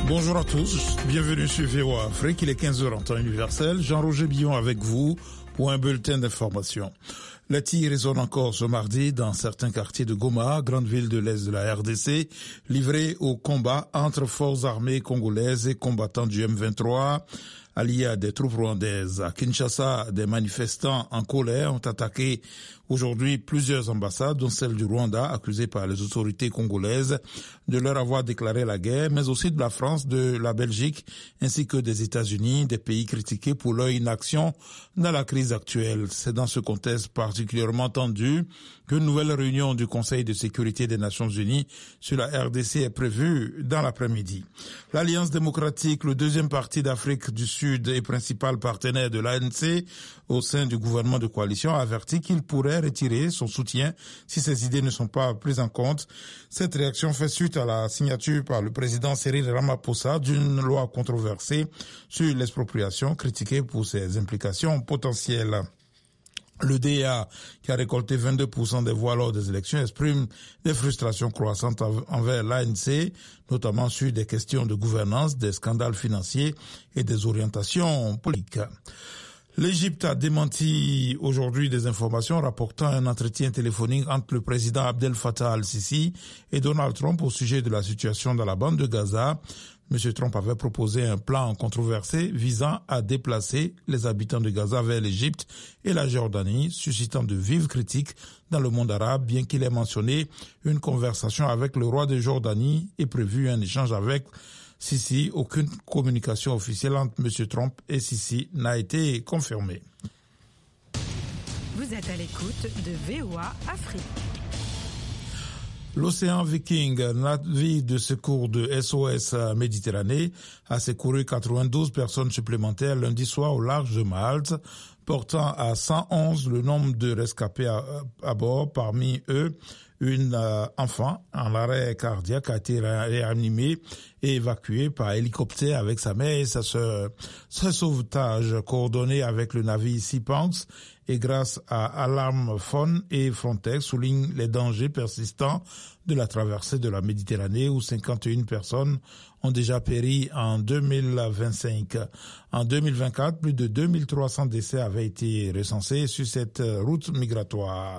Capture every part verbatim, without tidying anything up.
Bonjour à tous, bienvenue sur V O A Afrique, il est quinze heures en temps universel. Jean-Roger Billon avec vous pour un bulletin d'information. Les tirs résonnent encore ce mardi dans certains quartiers de Goma, grande ville de l'Est de la R D C, livrés au combat entre forces armées congolaises et combattants du M vingt-trois. Alliés à des troupes rwandaises. À Kinshasa, des manifestants en colère ont attaqué aujourd'hui plusieurs ambassades, dont celle du Rwanda, accusée par les autorités congolaises de leur avoir déclaré la guerre, mais aussi de la France, de la Belgique, ainsi que des États-Unis, des pays critiqués pour leur inaction dans la crise actuelle. C'est dans ce contexte particulièrement tendu qu'une nouvelle réunion du Conseil de sécurité des Nations Unies sur la R D C est prévue dans l'après-midi. L'Alliance démocratique, le deuxième parti d'Afrique du Sud et principal partenaire de l'A N C au sein du gouvernement de coalition, a averti qu'il pourrait retirer son soutien si ses idées ne sont pas prises en compte. Cette réaction fait suite à la signature par le président Cyril Ramaphosa d'une loi controversée sur l'expropriation, critiquée pour ses implications potentielles. Le D A, qui a récolté vingt-deux pour cent des voix lors des élections, exprime des frustrations croissantes envers l'A N C, notamment sur des questions de gouvernance, des scandales financiers et des orientations politiques. L'Égypte a démenti aujourd'hui des informations rapportant un entretien téléphonique entre le président Abdel Fattah al-Sisi et Donald Trump au sujet de la situation dans la bande de Gaza. M. Trump avait proposé un plan controversé visant à déplacer les habitants de Gaza vers l'Égypte et la Jordanie, suscitant de vives critiques dans le monde arabe, bien qu'il ait mentionné une conversation avec le roi de Jordanie et prévu un échange avec Sisi. Aucune communication officielle entre M. Trump et Sisi n'a été confirmée. Vous êtes à l'écoute de V O A Afrique. L'Océan Viking, navire de secours de S O S Méditerranée, a secouru quatre-vingt-douze personnes supplémentaires lundi soir au large de Malte, portant à cent onze le nombre de rescapés à, à bord. Parmi eux, une euh, enfant en arrêt cardiaque a été réanimée et évacuée par hélicoptère avec sa mère et sa sœur. Ce sauvetage coordonné avec le navire Sea Punks et grâce à Alarm Phone et Frontex souligne les dangers persistants de la traversée de la Méditerranée où cinquante et une personnes ont déjà péri en deux mille vingt-cinq. En deux mille vingt-quatre, plus de deux mille trois cents décès avaient été recensés sur cette route migratoire.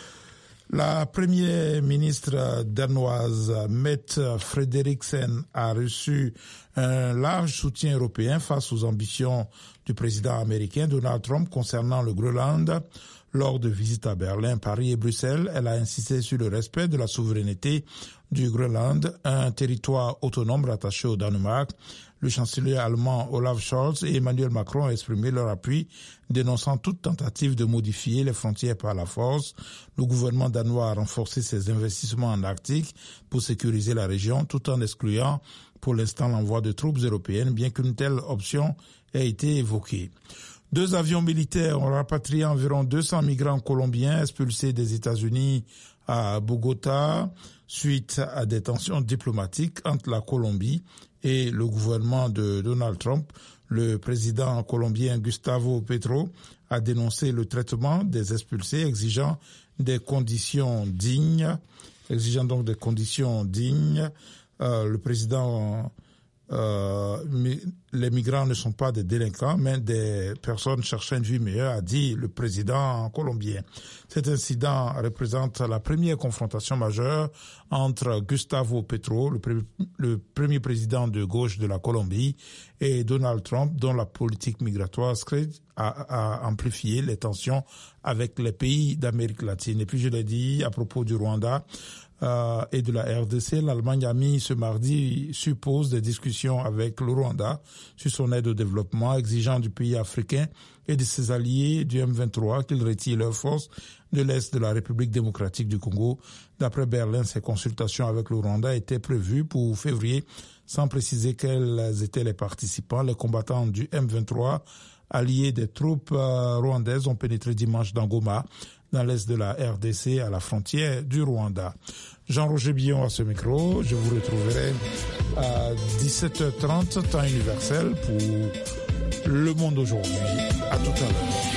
La première ministre danoise, Mette Frederiksen, a reçu un large soutien européen face aux ambitions du président américain Donald Trump concernant le Groenland. Lors de visites à Berlin, Paris et Bruxelles, elle a insisté sur le respect de la souveraineté du Groenland, un territoire autonome rattaché au Danemark. Le chancelier allemand Olaf Scholz et Emmanuel Macron ont exprimé leur appui, dénonçant toute tentative de modifier les frontières par la force. Le gouvernement danois a renforcé ses investissements en Arctique pour sécuriser la région, tout en excluant pour l'instant l'envoi de troupes européennes, bien qu'une telle option ait été évoquée. Deux avions militaires ont rapatrié environ deux cents migrants colombiens expulsés des États-Unis à Bogota suite à des tensions diplomatiques entre la Colombie et le gouvernement de Donald Trump. Le président colombien Gustavo Petro a dénoncé le traitement des expulsés, exigeant des conditions dignes, exigeant donc des conditions dignes. Euh, le président Euh, les migrants ne sont pas des délinquants, mais des personnes cherchant une vie meilleure, a dit le président colombien. Cet incident représente la première confrontation majeure entre Gustavo Petro, le, pre- le premier président de gauche de la Colombie, et Donald Trump, dont la politique migratoire a, a amplifié les tensions avec les pays d'Amérique latine. Et puis je l'ai dit à propos du Rwanda, Euh, et de la R D C, l'Allemagne a mis ce mardi sur pause des discussions avec le Rwanda sur son aide au développement, exigeant du pays africain et de ses alliés du M vingt-trois qu'ils retirent leurs forces de l'Est de la République démocratique du Congo. D'après Berlin, ces consultations avec le Rwanda étaient prévues pour février, sans préciser quels étaient les participants. Les combattants du M vingt-trois, alliés des troupes euh, rwandaises, ont pénétré dimanche dans Goma, dans l'est de la R D C, à la frontière du Rwanda. Jean-Roger Billon à ce micro. Je vous retrouverai à dix-sept heures trente, temps universel, pour Le Monde aujourd'hui. À tout à l'heure.